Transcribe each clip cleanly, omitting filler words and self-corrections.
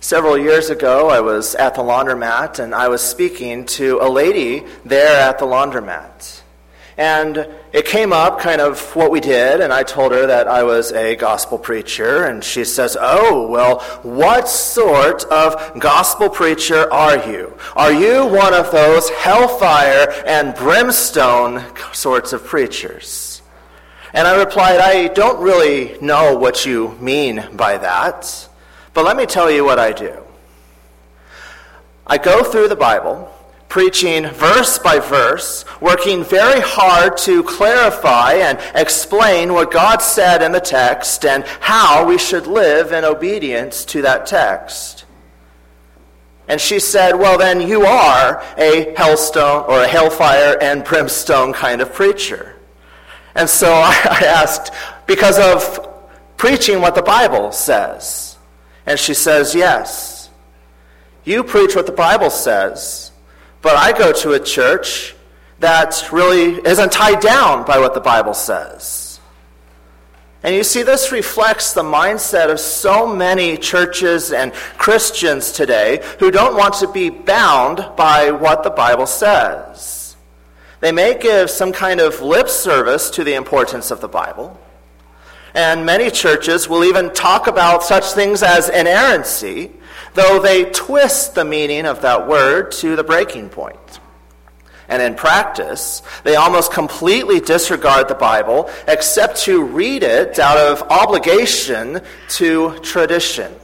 Several years ago, I was at the laundromat, and I was speaking to a lady there at the laundromat. And it came up kind of what we did, and I told her that I was a gospel preacher, and she says, "Oh, well, what sort of gospel preacher are you? Are you one of those hellfire and brimstone sorts of preachers?" And I replied, "I don't really know what you mean by that, but let me tell you what I do. I go through the Bible, preaching verse by verse, working very hard to clarify and explain what God said in the text and how we should live in obedience to that text." And she said, "Well, then you are a hellstone or a hellfire and brimstone kind of preacher." And so I asked, "Because of preaching what the Bible says?" And she says, "Yes. You preach what the Bible says, but I go to a church that really isn't tied down by what the Bible says." And you see, this reflects the mindset of so many churches and Christians today who don't want to be bound by what the Bible says. They may give some kind of lip service to the importance of the Bible, and many churches will even talk about such things as inerrancy, though they twist the meaning of that word to the breaking point. And in practice, they almost completely disregard the Bible except to read it out of obligation to tradition.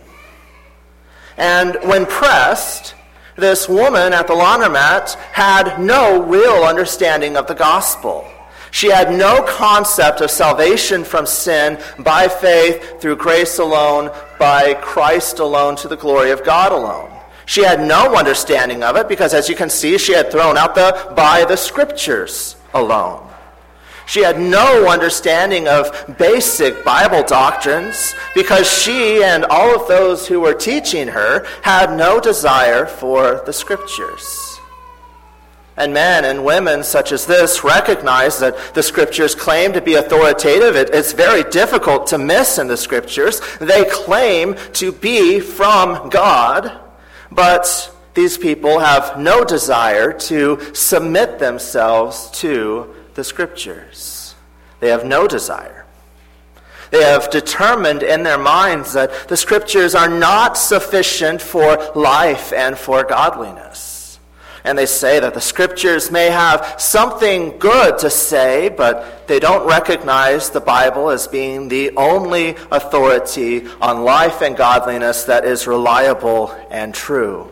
And when pressed, this woman at the laundromat had no real understanding of the gospel. She had no concept of salvation from sin by faith through grace alone, by Christ alone, to the glory of God alone. She had no understanding of it because, as you can see, she had thrown out the by the scriptures alone. She had no understanding of basic Bible doctrines because she and all of those who were teaching her had no desire for the scriptures. And men and women such as this recognize that the scriptures claim to be authoritative. It's very difficult to miss in the scriptures. They claim to be from God, but these people have no desire to submit themselves to the scriptures. They have no desire. They have determined in their minds that the scriptures are not sufficient for life and for godliness. And they say that the scriptures may have something good to say, but they don't recognize the Bible as being the only authority on life and godliness that is reliable and true.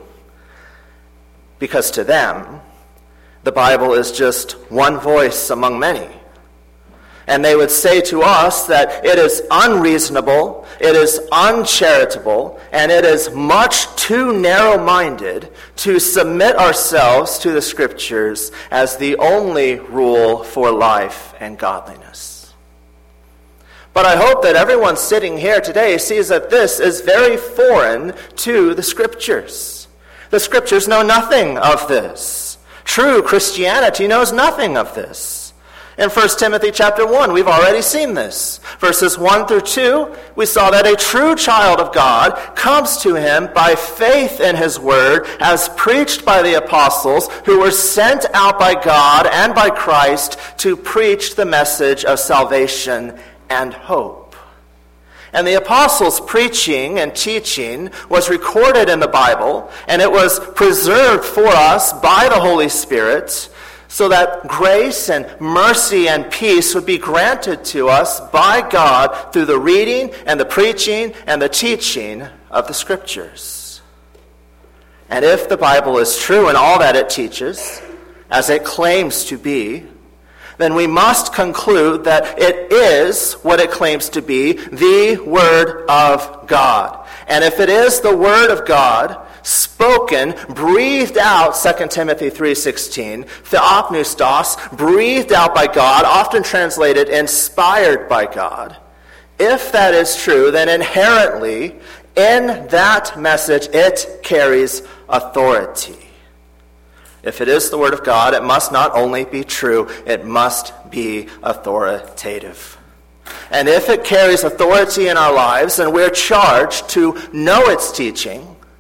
Because to them, the Bible is just one voice among many. And they would say to us that it is unreasonable, it is uncharitable, and it is much too narrow-minded to submit ourselves to the scriptures as the only rule for life and godliness. But I hope that everyone sitting here today sees that this is very foreign to the scriptures. The scriptures know nothing of this. True Christianity knows nothing of this. In 1 Timothy chapter 1, we've already seen this. Verses 1 through 2, we saw that a true child of God comes to him by faith in his word as preached by the apostles who were sent out by God and by Christ to preach the message of salvation and hope. And the apostles' preaching and teaching was recorded in the Bible, and it was preserved for us by the Holy Spirit, so that grace and mercy and peace would be granted to us by God through the reading and the preaching and the teaching of the scriptures. And if the Bible is true in all that it teaches, as it claims to be, then we must conclude that it is what it claims to be, the Word of God. And if it is the Word of God, spoken, breathed out, 2 Timothy 3:16, theopneustos, breathed out by God, often translated inspired by God. If that is true, then inherently in that message it carries authority. If it is the Word of God, it must not only be true, it must be authoritative. And if it carries authority in our lives, then we're charged to know its teaching,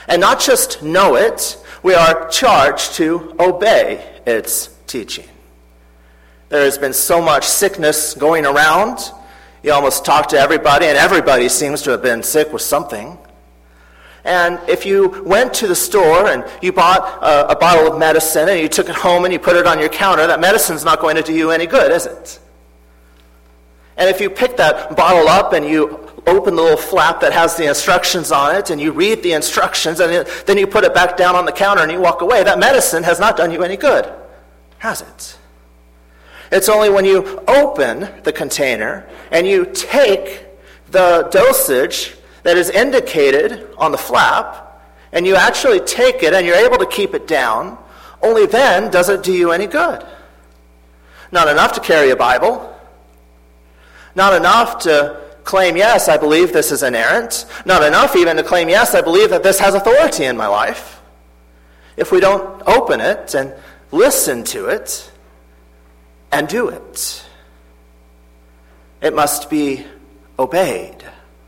And not just know it, we are charged to obey its teaching. There has been so much sickness going around. You almost talk to everybody, and everybody seems to have been sick with something. And if you went to the store and you bought a bottle of medicine and you took it home and you put it on your counter, that medicine's not going to do you any good, is it? And if you pick that bottle up and you open the little flap that has the instructions on it and you read the instructions and then you put it back down on the counter and you walk away, that medicine has not done you any good, has it? It's only when you open the container and you take the dosage that is indicated on the flap and you actually take it and you're able to keep it down, only then does it do you any good. Not enough to carry a Bible. Not enough to claim, yes, I believe this is inerrant. Not enough even to claim, yes, I believe that this has authority in my life. If we don't open it and listen to it and do it, it must be obeyed.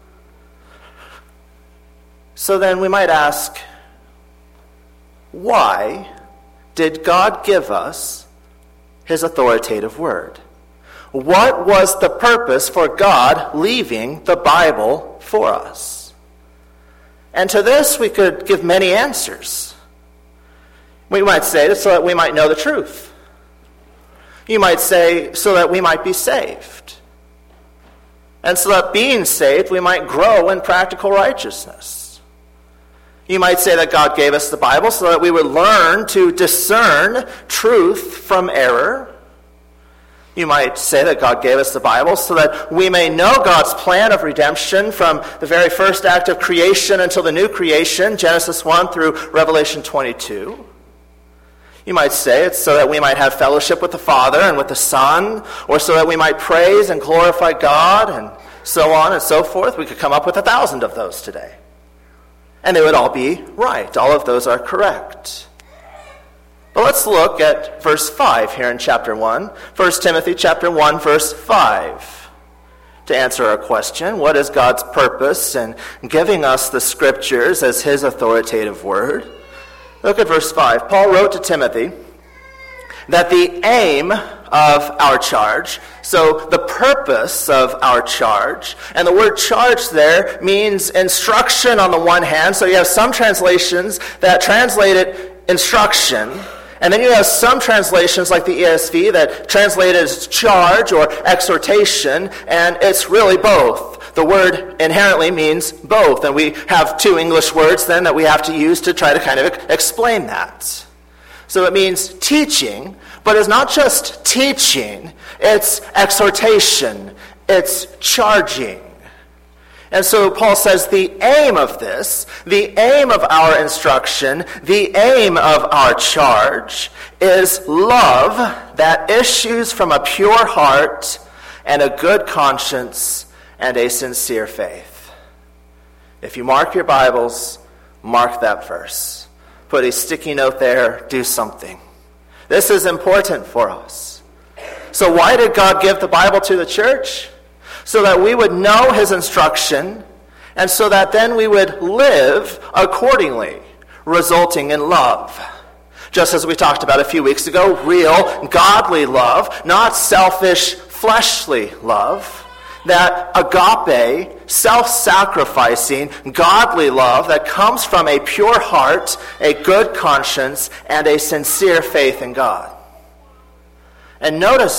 So then we might ask, why did God give us his authoritative word? What was the purpose for God leaving the Bible for us? And to this we could give many answers. We might say so that we might know the truth. You might say so that we might be saved. And so that being saved we might grow in practical righteousness. You might say that God gave us the Bible so that we would learn to discern truth from error. You might say that God gave us the Bible so that we may know God's plan of redemption from the very first act of creation until the new creation, Genesis 1 through Revelation 22. You might say it's so that we might have fellowship with the Father and with the Son, or so that we might praise and glorify God, and so on and so forth. We could come up with 1,000 of those today. And they would all be right. All of those are correct. But let's look at verse 5 here in chapter 1. 1 Timothy chapter 1, verse 5. To answer our question, what is God's purpose in giving us the Scriptures as his authoritative word? Look at verse 5. Paul wrote to Timothy that the aim of our charge, so the purpose of our charge, and the word charge there means instruction on the one hand, so you have some translations that translate it instruction, and then you have some translations like the ESV that translate it as charge or exhortation, and it's really both. The word inherently means both, and we have two English words then that we have to use to try to kind of explain that. So it means teaching, but it's not just teaching, it's exhortation, it's charging. And so Paul says the aim of this, the aim of our instruction, the aim of our charge is love that issues from a pure heart and a good conscience and a sincere faith. If you mark your Bibles, mark that verse. Put a sticky note there, do something. This is important for us. So why did God give the Bible to the church? So that we would know his instruction, and so that then we would live accordingly, resulting in love. Just as we talked about a few weeks ago, real, godly love, not selfish, fleshly love. That agape, self-sacrificing, godly love that comes from a pure heart, a good conscience, and a sincere faith in God. And notice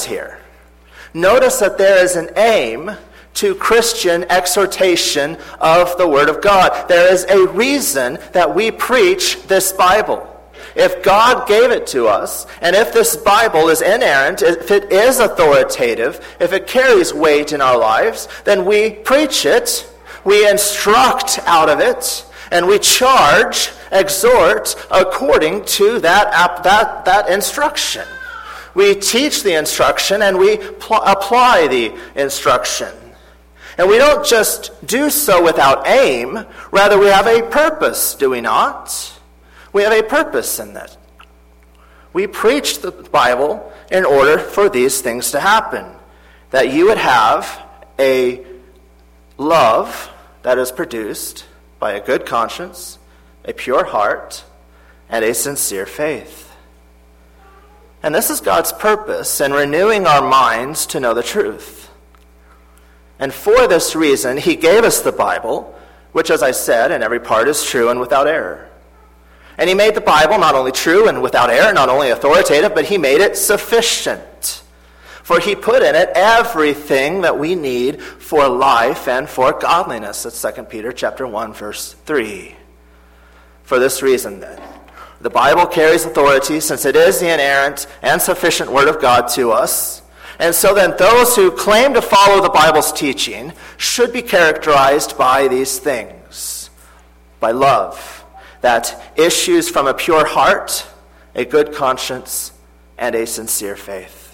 that there is an aim to Christian exhortation of the Word of God. There is a reason that we preach this Bible. If God gave it to us, and if this Bible is inerrant, if it is authoritative, if it carries weight in our lives, then we preach it, we instruct out of it, and we charge, exhort according to that instruction. We teach the instruction and we apply the instruction. And we don't just do so without aim, rather we have a purpose, do we not? We have a purpose in that. We preach the Bible in order for these things to happen. That you would have a love that is produced by a good conscience, a pure heart, and a sincere faith. And this is God's purpose in renewing our minds to know the truth. And for this reason, he gave us the Bible, which, as I said, in every part is true and without error. And he made the Bible not only true and without error, not only authoritative, but he made it sufficient. For he put in it everything that we need for life and for godliness. That's 2 Peter chapter 1, verse 3. For this reason, then, the Bible carries authority since it is the inerrant and sufficient word of God to us. And so then those who claim to follow the Bible's teaching should be characterized by these things. By love that issues from a pure heart, a good conscience, and a sincere faith.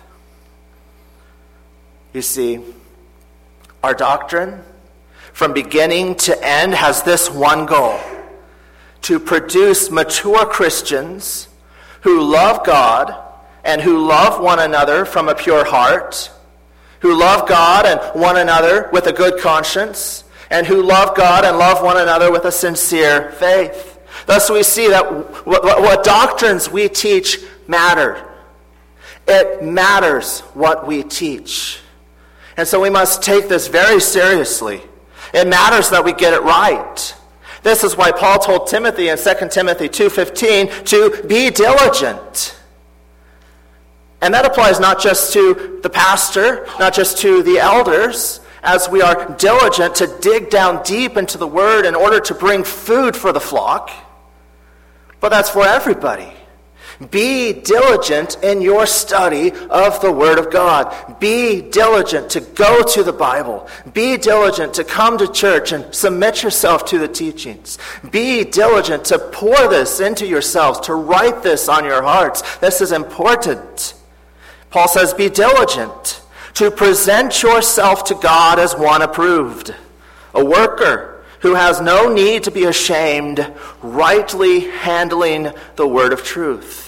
You see, our doctrine, from beginning to end, has this one goal: to produce mature Christians who love God and who love one another from a pure heart, who love God and one another with a good conscience, and who love God and love one another with a sincere faith. Thus we see that what doctrines we teach matter. It matters what we teach. And so we must take this very seriously. It matters that we get it right. This is why Paul told Timothy in 2 Timothy 2:15 to be diligent. And that applies not just to the pastor, not just to the elders, as we are diligent to dig down deep into the Word in order to bring food for the flock, but that's for everybody. Be diligent in your study of the Word of God. Be diligent to go to the Bible. Be diligent to come to church and submit yourself to the teachings. Be diligent to pour this into yourselves, to write this on your hearts. This is important. Paul says, be diligent to present yourself to God as one approved, a worker who has no need to be ashamed, rightly handling the word of truth.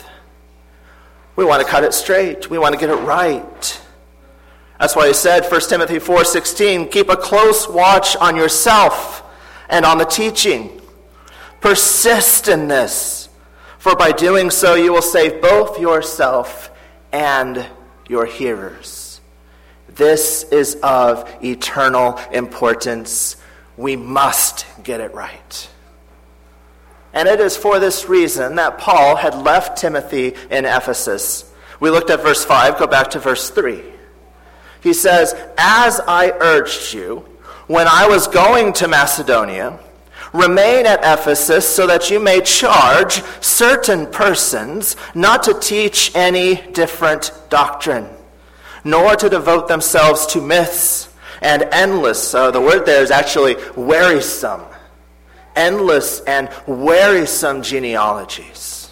We want to cut it straight. We want to get it right. That's why he said, 1 Timothy 4:16, keep a close watch on yourself and on the teaching. Persist in this, for by doing so you will save both yourself and your hearers. This is of eternal importance. We must get it right. And it is for this reason that Paul had left Timothy in Ephesus. We looked at verse 5, go back to verse 3. He says, as I urged you when I was going to Macedonia, remain at Ephesus so that you may charge certain persons not to teach any different doctrine, nor to devote themselves to myths and endless. The word there is actually wearisome. Endless and wearisome genealogies.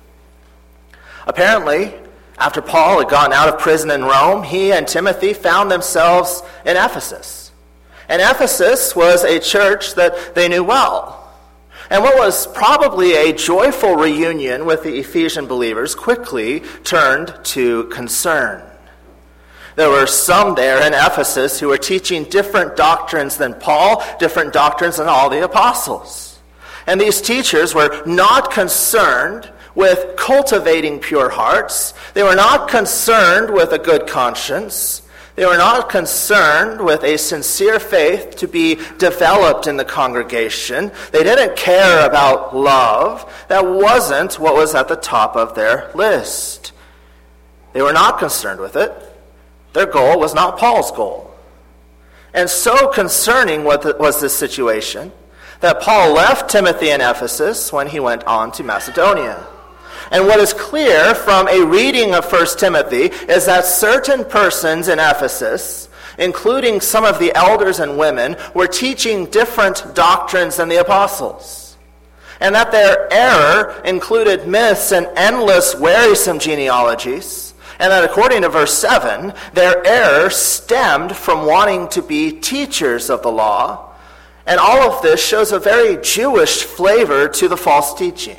Apparently, after Paul had gotten out of prison in Rome, he and Timothy found themselves in Ephesus. And Ephesus was a church that they knew well. And what was probably a joyful reunion with the Ephesian believers quickly turned to concern. There were some there in Ephesus who were teaching different doctrines than Paul, different doctrines than all the apostles. And these teachers were not concerned with cultivating pure hearts. They were not concerned with a good conscience. They were not concerned with a sincere faith to be developed in the congregation. They didn't care about love. That wasn't what was at the top of their list. They were not concerned with it. Their goal was not Paul's goal. And so concerning was this situation that Paul left Timothy in Ephesus when he went on to Macedonia. And what is clear from a reading of 1 Timothy is that certain persons in Ephesus, including some of the elders and women, were teaching different doctrines than the apostles. And that their error included myths and endless wearisome genealogies. And that according to verse 7, their error stemmed from wanting to be teachers of the law. And all of this shows a very Jewish flavor to the false teaching.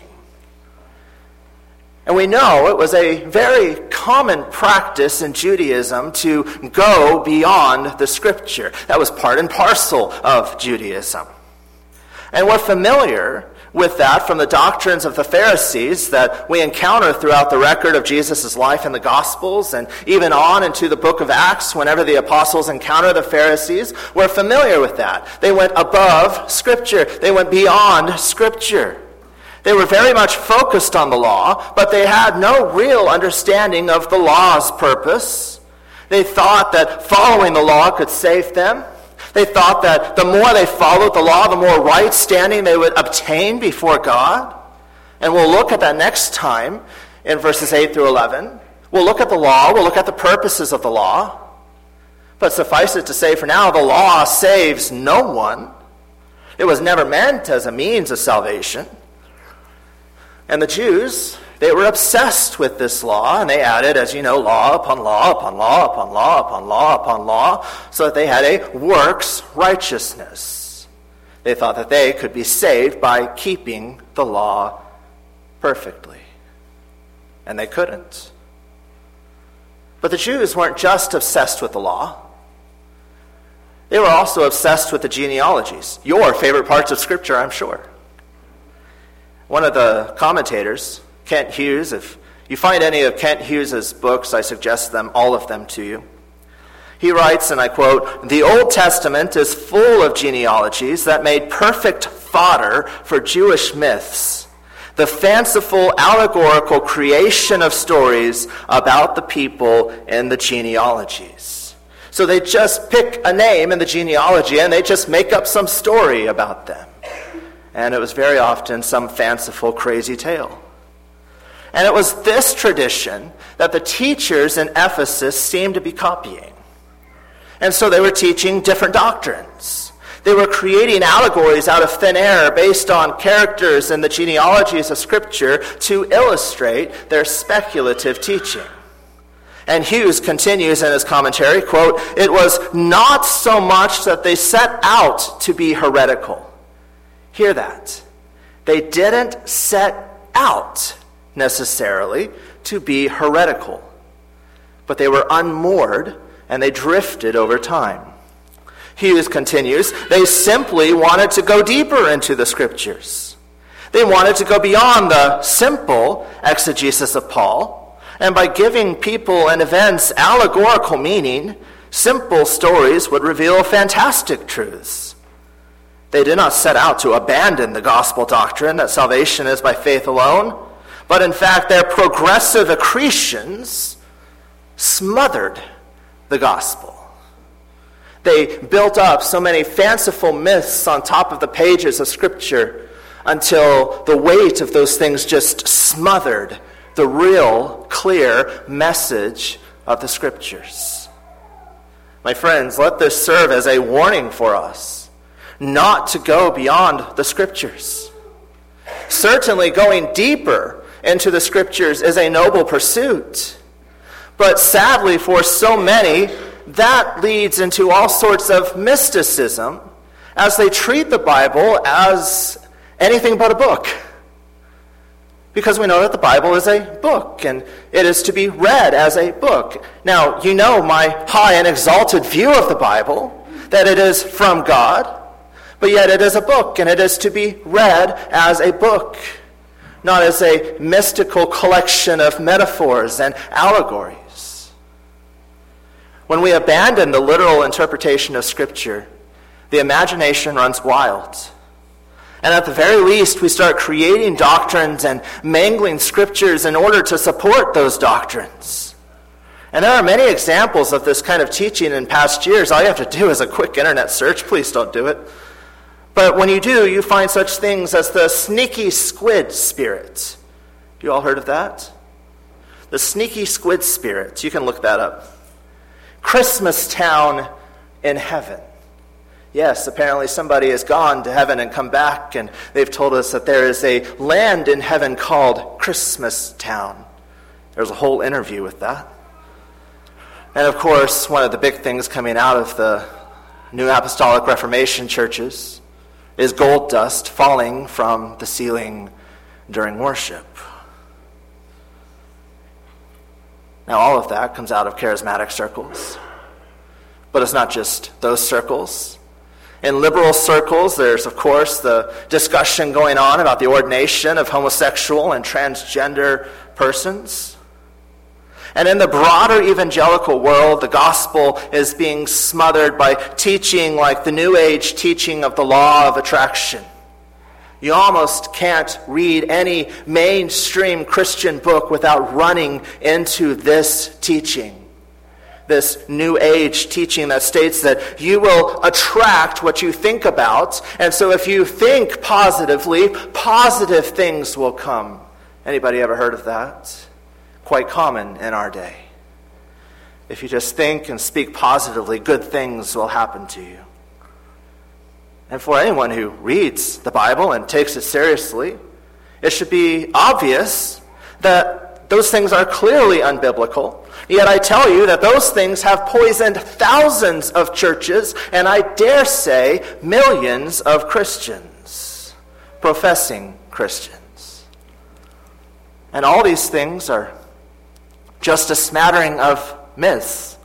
And we know it was a very common practice in Judaism to go beyond the Scripture. That was part and parcel of Judaism. And we're familiar with that from the doctrines of the Pharisees that we encounter throughout the record of Jesus' life in the Gospels, and even on into the book of Acts. Whenever the apostles encounter the Pharisees, we're familiar with that. They went above Scripture. They went beyond Scripture. They were very much focused on the law, but they had no real understanding of the law's purpose. They thought that following the law could save them. They thought that the more they followed the law, the more right standing they would obtain before God. And we'll look at that next time in verses 8 through 11. We'll look at the law. We'll look at the purposes of the law. But suffice it to say for now, the law saves no one. It was never meant as a means of salvation. And the Jews, they were obsessed with this law, and they added, as you know, law upon law upon law upon law upon law upon law, so that they had a works righteousness. They thought that they could be saved by keeping the law perfectly. And they couldn't. But the Jews weren't just obsessed with the law. They were also obsessed with the genealogies. Your favorite parts of Scripture, I'm sure. One of the commentators, Kent Hughes, if you find any of Kent Hughes' books, I suggest them, all of them to you. He writes, and I quote, "The Old Testament is full of genealogies that made perfect fodder for Jewish myths, the fanciful allegorical creation of stories about the people in the genealogies." So they just pick a name in the genealogy and they just make up some story about them. And it was very often some fanciful, crazy tale. And it was this tradition that the teachers in Ephesus seemed to be copying. And so they were teaching different doctrines. They were creating allegories out of thin air based on characters in the genealogies of Scripture to illustrate their speculative teaching. And Hughes continues in his commentary, quote, "It was not so much that they set out to be heretical." Hear that. They didn't set out necessarily to be heretical, but they were unmoored and they drifted over time. Hughes continues, they simply wanted to go deeper into the Scriptures. They wanted to go beyond the simple exegesis of Paul, and by giving people and events allegorical meaning, simple stories would reveal fantastic truths. They did not set out to abandon the gospel doctrine that salvation is by faith alone, but in fact their progressive accretions smothered the gospel. They built up so many fanciful myths on top of the pages of Scripture until the weight of those things just smothered the real, clear message of the Scriptures. My friends, let this serve as a warning for us not to go beyond the Scriptures. Certainly going deeper into the Scriptures is a noble pursuit. But sadly for so many, that leads into all sorts of mysticism as they treat the Bible as anything but a book. Because we know that the Bible is a book, and it is to be read as a book. Now, you know my high and exalted view of the Bible, that it is from God, but yet it is a book, and it is to be read as a book, not as a mystical collection of metaphors and allegories. When we abandon the literal interpretation of Scripture, the imagination runs wild. And at the very least, we start creating doctrines and mangling Scriptures in order to support those doctrines. And there are many examples of this kind of teaching in past years. All you have to do is a quick internet search. Please don't do it. But when you do, you find such things as the sneaky squid spirit. You all heard of that? The sneaky squid spirit. You can look that up. Christmas town in heaven. Yes, apparently somebody has gone to heaven and come back, and they've told us that there is a land in heaven called Christmas town. There's a whole interview with that. And of course, one of the big things coming out of the New Apostolic Reformation churches is gold dust falling from the ceiling during worship. Now, all of that comes out of charismatic circles. But it's not just those circles. In liberal circles, there's, of course, the discussion going on about the ordination of homosexual and transgender persons. And in the broader evangelical world, the gospel is being smothered by teaching like the New Age teaching of the law of attraction. You almost can't read any mainstream Christian book without running into this teaching. This New Age teaching that states that you will attract what you think about, and so if you think positively, positive things will come. Anybody ever heard of that? Quite common in our day. If you just think and speak positively, good things will happen to you. And for anyone who reads the Bible and takes it seriously, it should be obvious that those things are clearly unbiblical. Yet I tell you that those things have poisoned thousands of churches, and I dare say millions of Christians, professing Christians. And all these things are just a smattering of myths,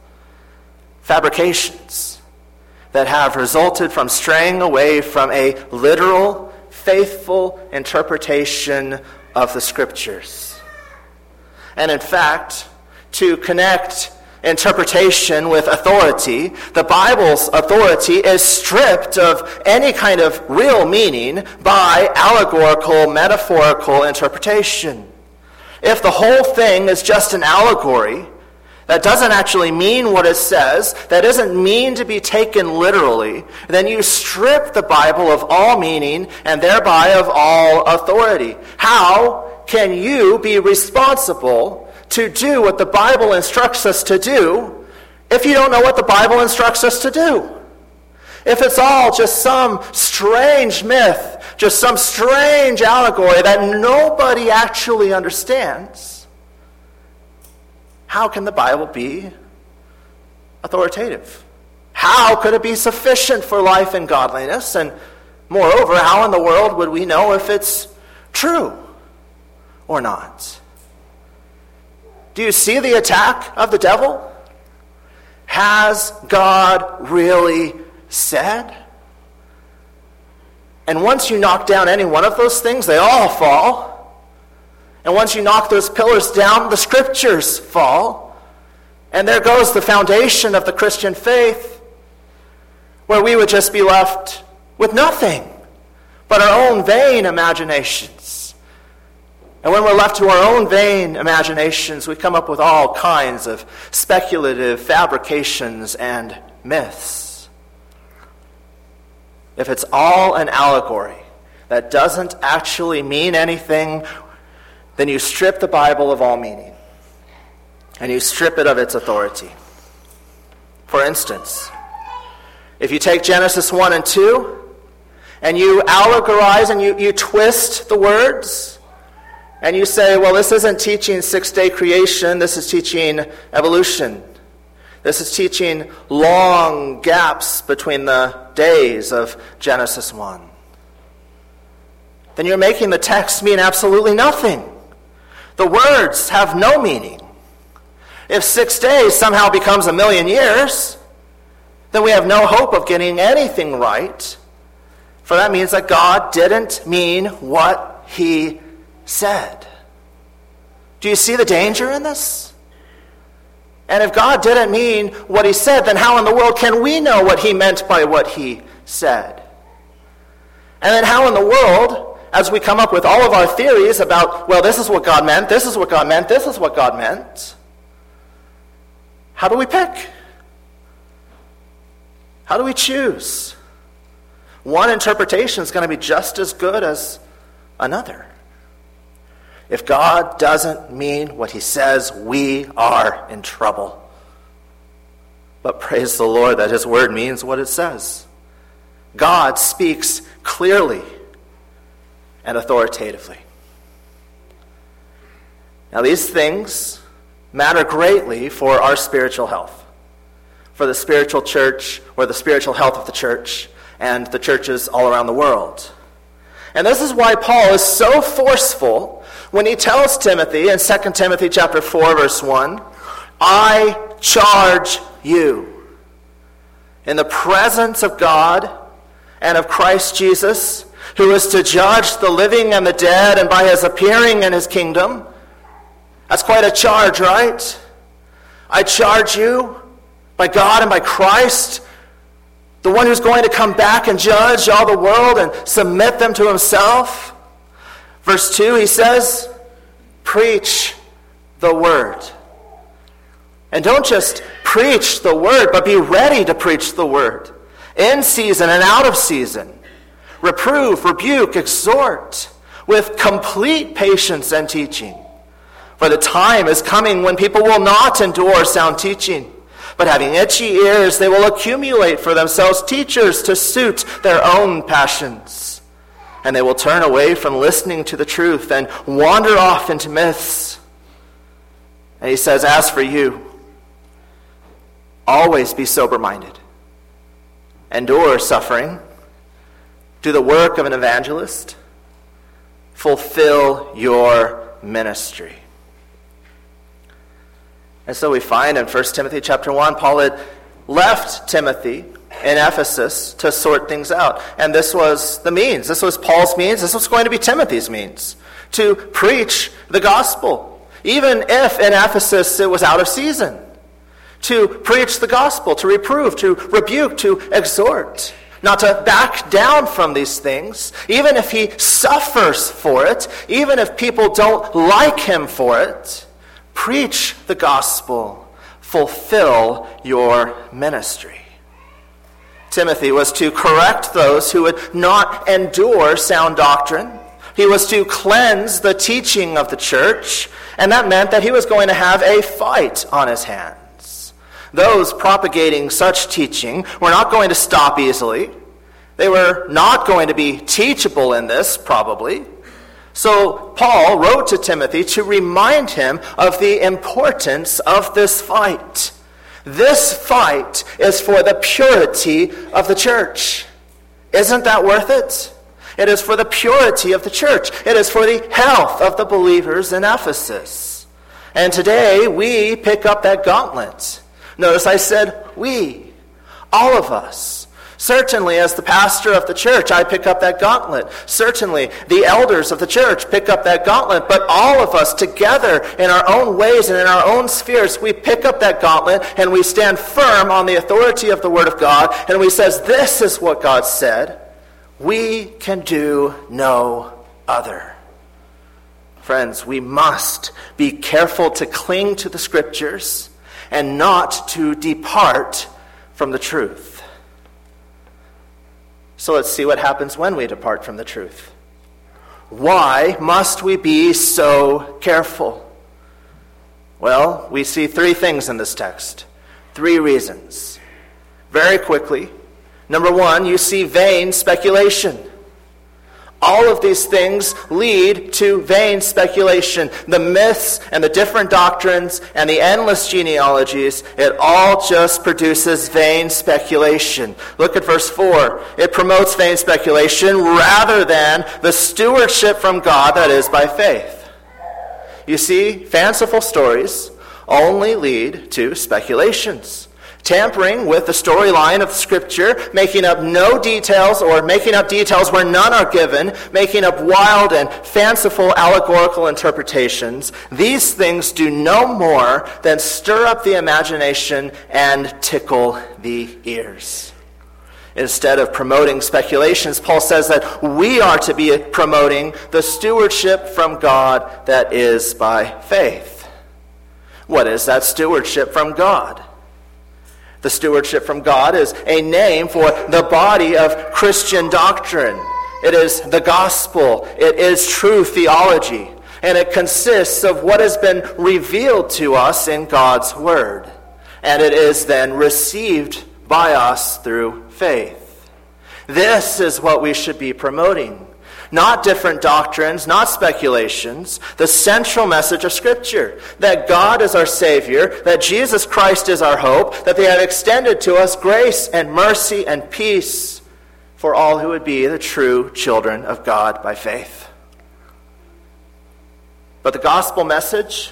fabrications that have resulted from straying away from a literal, faithful interpretation of the Scriptures. And in fact, to connect interpretation with authority, the Bible's authority is stripped of any kind of real meaning by allegorical, metaphorical interpretation. If the whole thing is just an allegory that doesn't actually mean what it says, that isn't mean to be taken literally, then you strip the Bible of all meaning and thereby of all authority. How can you be responsible to do what the Bible instructs us to do if you don't know what the Bible instructs us to do? If it's all just some strange myth, just some strange allegory that nobody actually understands, how can the Bible be authoritative? How could it be sufficient for life and godliness? And moreover, how in the world would we know if it's true or not? Do you see the attack of the devil? Has God really said? And once you knock down any one of those things, they all fall. And once you knock those pillars down, the Scriptures fall. And there goes the foundation of the Christian faith, where we would just be left with nothing but our own vain imaginations. And when we're left to our own vain imaginations, we come up with all kinds of speculative fabrications and myths. If it's all an allegory that doesn't actually mean anything, then you strip the Bible of all meaning, and you strip it of its authority. For instance, if you take Genesis 1 and 2, and you allegorize and you twist the words, and you say, well, this isn't teaching six-day creation, this is teaching evolution. This is teaching long gaps between the days of Genesis 1. Then you're making the text mean absolutely nothing. The words have no meaning. If 6 days somehow becomes 1,000,000 years, then we have no hope of getting anything right. For that means that God didn't mean what he said. Do you see the danger in this? And if God didn't mean what he said, then how in the world can we know what he meant by what he said? And then how in the world, as we come up with all of our theories about, well, this is what God meant, this is what God meant, this is what God meant, how do we pick? How do we choose? One interpretation is going to be just as good as another. If God doesn't mean what he says, we are in trouble. But praise the Lord that his word means what it says. God speaks clearly and authoritatively. Now these things matter greatly for our spiritual health, for the spiritual church, or the spiritual health of the church, and the churches all around the world. And this is why Paul is so forceful when he tells Timothy in 2 Timothy chapter 4, verse 1, I charge you in the presence of God and of Christ Jesus, who is to judge the living and the dead, and by his appearing in his kingdom. That's quite a charge, right? I charge you by God and by Christ, the one who's going to come back and judge all the world and submit them to himself. Verse 2, he says, preach the word. And don't just preach the word, but be ready to preach the word. In season and out of season. Reprove, rebuke, exhort with complete patience and teaching. For the time is coming when people will not endure sound teaching, but having itchy ears, they will accumulate for themselves teachers to suit their own passions. And they will turn away from listening to the truth and wander off into myths. And he says, as for you, always be sober-minded. Endure suffering. Do the work of an evangelist. Fulfill your ministry. And so we find in 1 Timothy chapter 1, Paul had left Timothy in Ephesus to sort things out. And this was the means. This was Paul's means. This was going to be Timothy's means. To preach the gospel. Even if in Ephesus it was out of season. To preach the gospel, to reprove, to rebuke, to exhort. Not to back down from these things. Even if he suffers for it. Even if people don't like him for it. Preach the gospel. Fulfill your ministry. Timothy was to correct those who would not endure sound doctrine. He was to cleanse the teaching of the church. And that meant that he was going to have a fight on his hands. Those propagating such teaching were not going to stop easily. They were not going to be teachable in this, probably. So Paul wrote to Timothy to remind him of the importance of this fight. This fight is for the purity of the church. Isn't that worth it? It is for the purity of the church. It is for the health of the believers in Ephesus. And today we pick up that gauntlet. Notice I said we, all of us. Certainly, as the pastor of the church, I pick up that gauntlet. Certainly, the elders of the church pick up that gauntlet. But all of us together in our own ways and in our own spheres, we pick up that gauntlet and we stand firm on the authority of the Word of God. And we says, this is what God said. We can do no other. Friends, we must be careful to cling to the Scriptures and not to depart from the truth. So let's see what happens when we depart from the truth. Why must we be so careful? Well, we see three things in this text. Three reasons. Very quickly. Number one, you see vain speculation. All of these things lead to vain speculation. The myths and the different doctrines and the endless genealogies, it all just produces vain speculation. Look at verse 4. It promotes vain speculation rather than the stewardship from God that is by faith. You see, fanciful stories only lead to speculations. Tampering with the storyline of Scripture, making up no details or making up details where none are given, making up wild and fanciful allegorical interpretations. These things do no more than stir up the imagination and tickle the ears. Instead of promoting speculations, Paul says that we are to be promoting the stewardship from God that is by faith. What is that stewardship from God? The stewardship from God is a name for the body of Christian doctrine. It is the gospel. It is true theology. And it consists of what has been revealed to us in God's word. And it is then received by us through faith. This is what we should be promoting. Not different doctrines, not speculations. The central message of Scripture. That God is our Savior, that Jesus Christ is our hope, that they have extended to us grace and mercy and peace for all who would be the true children of God by faith. But the gospel message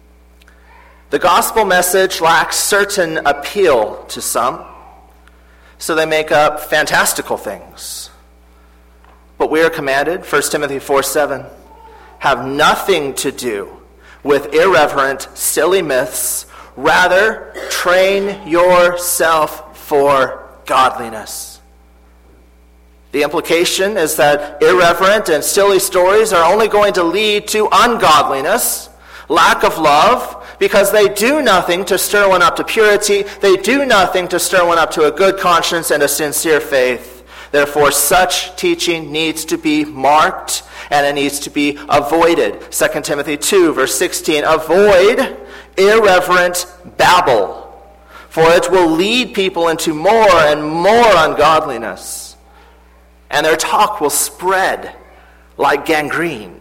lacks certain appeal to some. so they make up fantastical things. But we are commanded, 1 Timothy 4:7, have nothing to do with irreverent, silly myths. Rather, train yourself for godliness. The implication is that irreverent and silly stories are only going to lead to ungodliness, lack of love, because they do nothing to stir one up to purity. They do nothing to stir one up to a good conscience and a sincere faith. Therefore, such teaching needs to be marked and it needs to be avoided. 2 Timothy 2, verse 16, avoid irreverent babble, for it will lead people into more and more ungodliness, and their talk will spread like gangrene.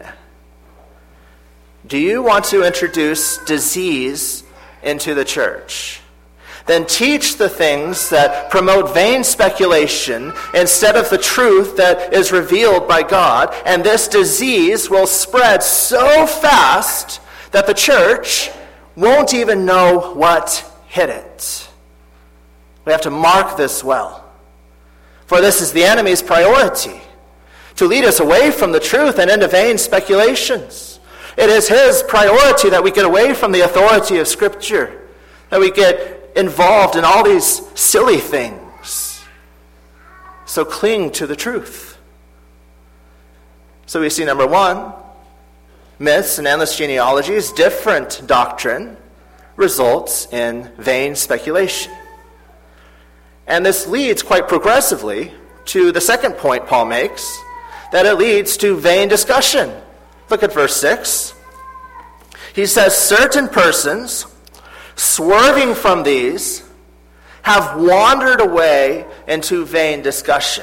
Do you want to introduce disease into the church? Then teach the things that promote vain speculation instead of the truth that is revealed by God, and this disease will spread so fast that the church won't even know what hit it. We have to mark this well, for this is the enemy's priority, to lead us away from the truth and into vain speculations. It is his priority that we get away from the authority of Scripture, that we get involved in all these silly things. So cling to the truth. So we see, number one, myths and endless genealogies, different doctrine, results in vain speculation. And this leads quite progressively to the second point Paul makes, that it leads to vain discussion. Look at verse 6. He says, certain persons, swerving from these, have wandered away into vain discussion.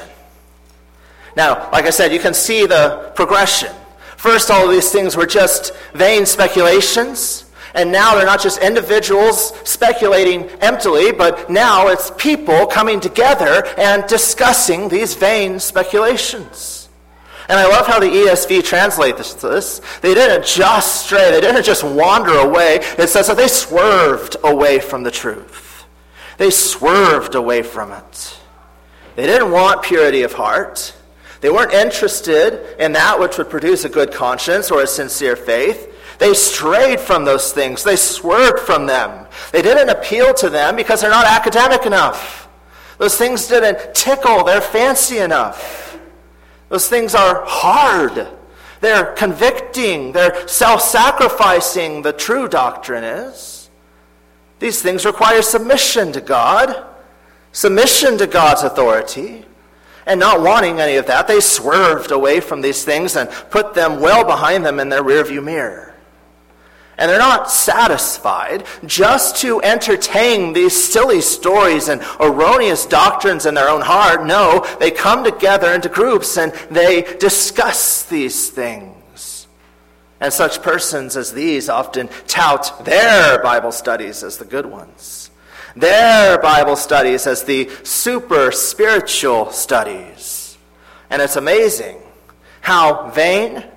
Now, like I said, you can see the progression. First, all of these things were just vain speculations, and now they're not just individuals speculating emptily, but now it's people coming together and discussing these vain speculations. And I love how the ESV translates this. They didn't just stray. They didn't just wander away. It says that they swerved away from the truth. They swerved away from it. They didn't want purity of heart. They weren't interested in that which would produce a good conscience or a sincere faith. They strayed from those things. They swerved from them. They didn't appeal to them because they're not academic enough. Those things didn't tickle their fancy enough. Those things are hard. They're convicting. They're self-sacrificing, the true doctrine is. These things require submission to God, submission to God's authority, and not wanting any of that, they swerved away from these things and put them well behind them in their rearview mirror. And they're not satisfied just to entertain these silly stories and erroneous doctrines in their own heart. No, they come together into groups and they discuss these things. And such persons as these often tout their Bible studies as the good ones, their Bible studies as the super spiritual studies. And it's amazing how vain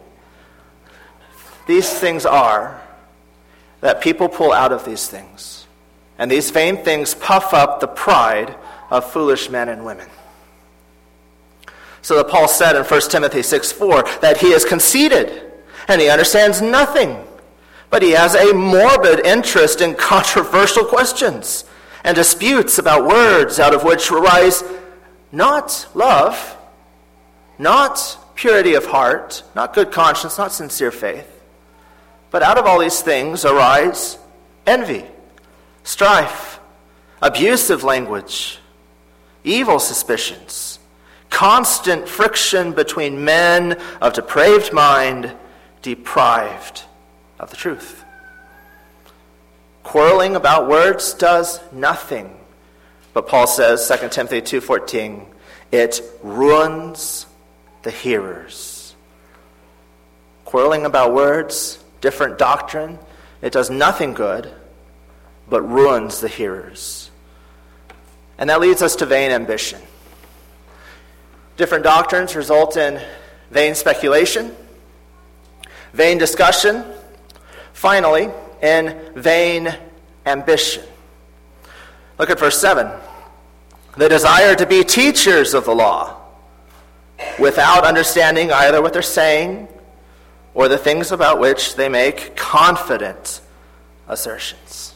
these things are, that people pull out of these things. And these vain things puff up the pride of foolish men and women. So that Paul said in 1 Timothy 6:4 that he is conceited and he understands nothing, but he has a morbid interest in controversial questions and disputes about words out of which arise not love, not purity of heart, not good conscience, not sincere faith. But out of all these things arise envy, strife, abusive language, evil suspicions, constant friction between men of depraved mind, deprived of the truth. Quarreling about words does nothing. But Paul says, 2 Timothy 2:14, it ruins the hearers. Quarreling about words, different doctrine, it does nothing good, but ruins the hearers. And that leads us to vain ambition. Different doctrines result in vain speculation, vain discussion, finally, in vain ambition. Look at verse 7. They desire to be teachers of the law without understanding either what they're saying or the things about which they make confident assertions.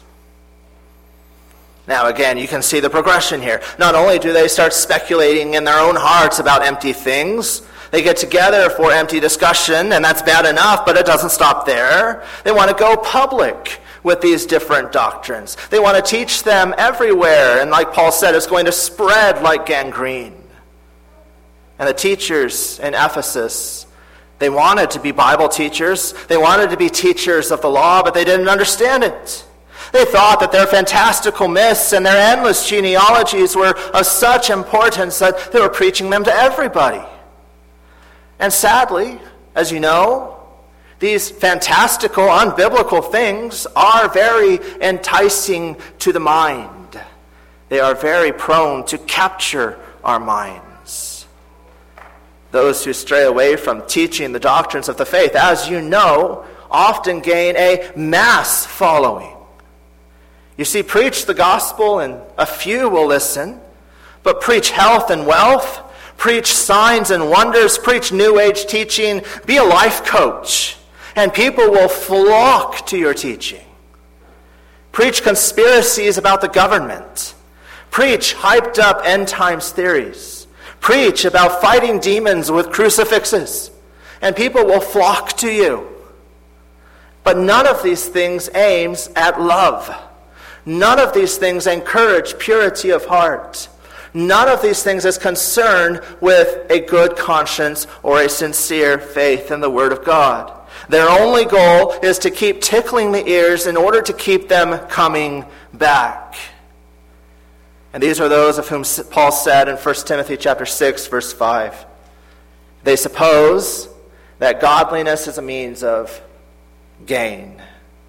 Now again, you can see the progression here. Not only do they start speculating in their own hearts about empty things, they get together for empty discussion, and that's bad enough, but it doesn't stop there. They want to go public with these different doctrines. They want to teach them everywhere, and like Paul said, it's going to spread like gangrene. And the teachers in Ephesus, they wanted to be Bible teachers. They wanted to be teachers of the law, but they didn't understand it. They thought that their fantastical myths and their endless genealogies were of such importance that they were preaching them to everybody. And sadly, as you know, these fantastical, unbiblical things are very enticing to the mind. They are very prone to capture our minds. Those who stray away from teaching the doctrines of the faith, as you know, often gain a mass following. You see, preach the gospel and a few will listen, but preach health and wealth, preach signs and wonders, preach New Age teaching, be a life coach, and people will flock to your teaching. Preach conspiracies about the government. Preach hyped up end times theories. Preach about fighting demons with crucifixes, and people will flock to you. But none of these things aims at love. None of these things encourage purity of heart. None of these things is concerned with a good conscience or a sincere faith in the Word of God. Their only goal is to keep tickling the ears in order to keep them coming back. And these are those of whom Paul said in 1 Timothy chapter 6, verse 5. They suppose that godliness is a means of gain.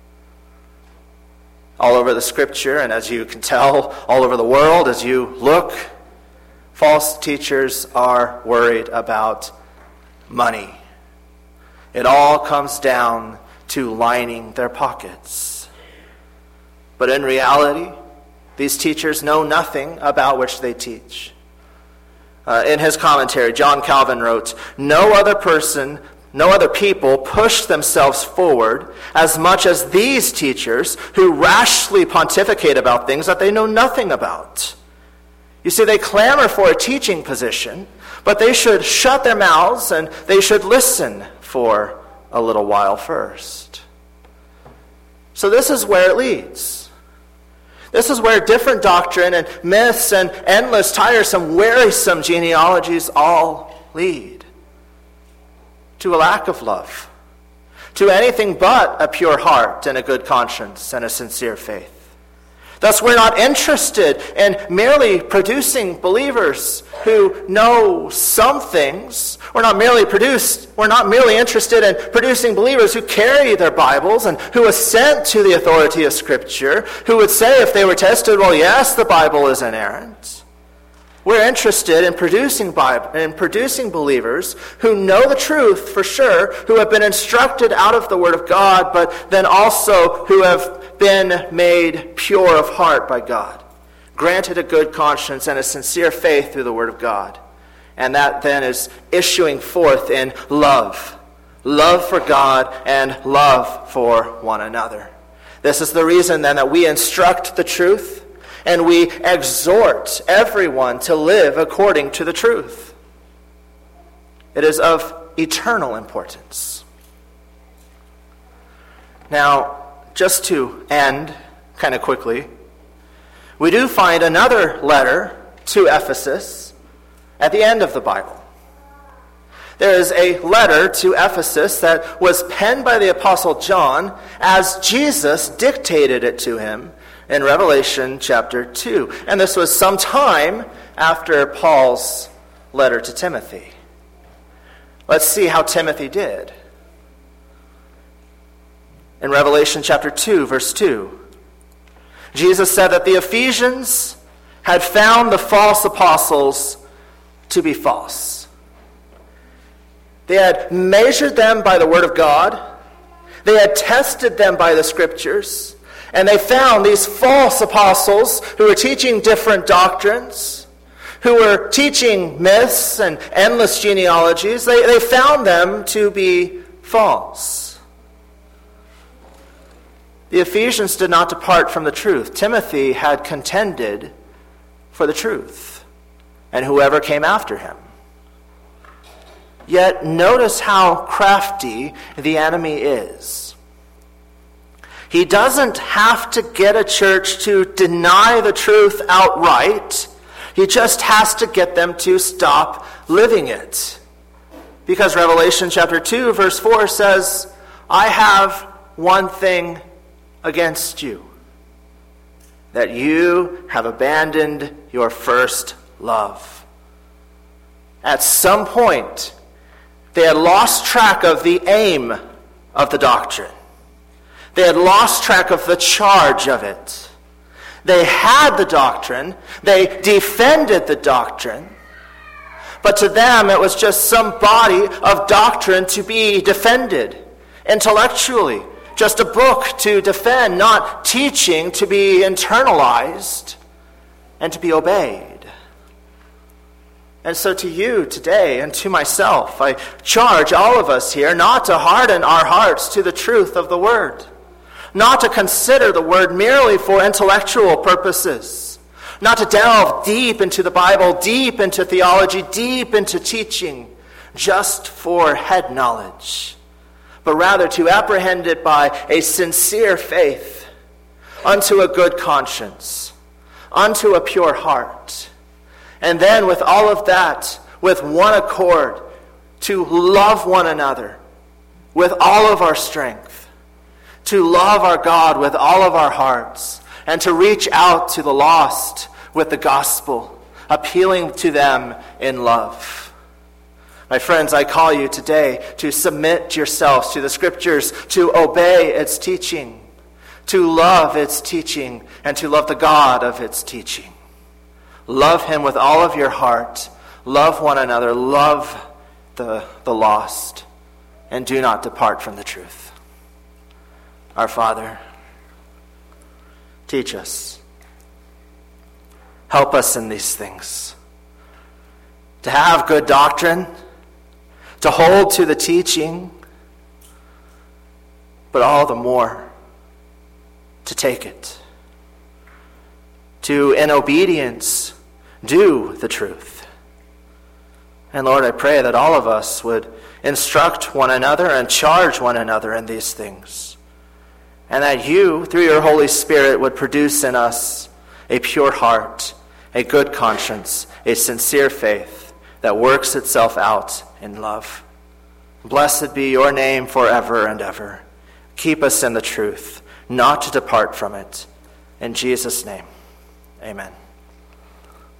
All over the Scripture, and as you can tell, all over the world, as you look, false teachers are worried about money. It all comes down to lining their pockets. But in reality, these teachers know nothing about which they teach. In his commentary, John Calvin wrote, no other people push themselves forward as much as these teachers who rashly pontificate about things that they know nothing about. You see, they clamor for a teaching position, but they should shut their mouths and they should listen for a little while first. So this is where it leads. This is where different doctrine and myths and endless, tiresome, wearisome genealogies all lead. To a lack of love. To anything but a pure heart and a good conscience and a sincere faith. Thus, we're not interested in merely producing believers who know some things. We're not merely interested in producing believers who carry their Bibles and who assent to the authority of Scripture, who would say if they were tested, well, yes, the Bible is inerrant. We're interested in producing believers who know the truth for sure, who have been instructed out of the Word of God, but then also who have been made pure of heart by God, granted a good conscience and a sincere faith through the Word of God. And that then is issuing forth in love. Love for God and love for one another. This is the reason then that we instruct the truth and we exhort everyone to live according to the truth. It is of eternal importance. Now, just to end kind of quickly, we do find another letter to Ephesus at the end of the Bible. There is a letter to Ephesus that was penned by the Apostle John as Jesus dictated it to him in Revelation chapter 2. And this was some time after Paul's letter to Timothy. Let's see how Timothy did. In Revelation chapter 2, verse 2, Jesus said that the Ephesians had found the false apostles to be false. They had measured them by the Word of God. They had tested them by the Scriptures. And they found these false apostles who were teaching different doctrines. who were teaching myths and endless genealogies, they found them to be false. The Ephesians did not depart from the truth. Timothy had contended for the truth, and whoever came after him. Yet notice how crafty the enemy is. He doesn't have to get a church to deny the truth outright. He just has to get them to stop living it. Because Revelation chapter 2, verse 4 says, I have one thing against you, that you have abandoned your first love. At some point, they had lost track of the aim of the doctrine. They had lost track of the charge of it. They had the doctrine. They defended the doctrine. But to them, it was just some body of doctrine to be defended intellectually. Just a book to defend, not teaching to be internalized and to be obeyed. And so to you today and to myself, I charge all of us here not to harden our hearts to the truth of the Word. Not to consider the Word merely for intellectual purposes. Not to delve deep into the Bible, deep into theology, deep into teaching, just for head knowledge. But rather to apprehend it by a sincere faith, unto a good conscience, unto a pure heart. And then with all of that, with one accord, to love one another with all of our strength, to love our God with all of our hearts, and to reach out to the lost with the gospel, appealing to them in love. My friends, I call you today to submit yourselves to the Scriptures, to obey its teaching, to love its teaching, and to love the God of its teaching. Love Him with all of your heart. Love one another. Love the lost. And do not depart from the truth. Our Father, teach us. Help us in these things. To have good doctrine, to hold to the teaching, but all the more to take it. To, in obedience, do the truth. And Lord, I pray that all of us would instruct one another and charge one another in these things. And that you, through your Holy Spirit, would produce in us a pure heart, a good conscience, a sincere faith that works itself out in love. Blessed be your name forever and ever. Keep us in the truth, not to depart from it. In Jesus' name, amen.